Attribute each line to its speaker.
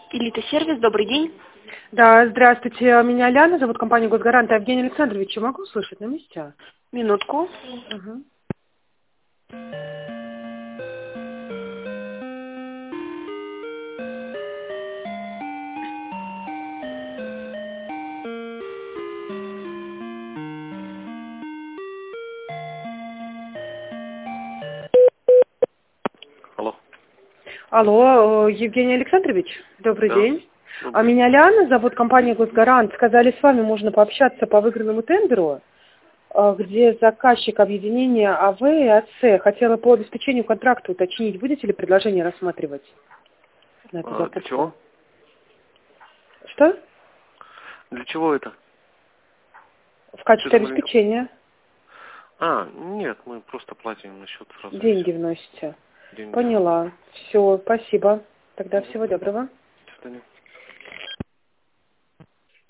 Speaker 1: Элита сервис, добрый день.
Speaker 2: Да, здравствуйте. Меня Ляна зовут, компания «Госгарант». Евгений Александрович, могу слышать на месте?
Speaker 1: Минутку.
Speaker 2: Угу.
Speaker 3: Алло.
Speaker 2: Алло, Евгений Александрович, добрый
Speaker 3: Да.
Speaker 2: день. А
Speaker 3: Добрый.
Speaker 2: меня Ляна зовут, компания «Госгарант». Сказали, с вами можно пообщаться по выигранному тендеру, где заказчик объединения АВ и АЦ. Хотела по обеспечению контракта уточнить, будете ли предложение рассматривать на эту
Speaker 3: Для
Speaker 2: закупку?
Speaker 3: чего?
Speaker 2: Что?
Speaker 3: Для чего это?
Speaker 2: В качестве
Speaker 3: Что-то маленько.
Speaker 2: обеспечения.
Speaker 3: Нет, мы просто платим на счет сразу.
Speaker 2: Деньги вносите.
Speaker 3: Деньги.
Speaker 2: Поняла. Все, спасибо. Тогда
Speaker 3: Мгм.
Speaker 2: всего доброго.
Speaker 3: До свидания.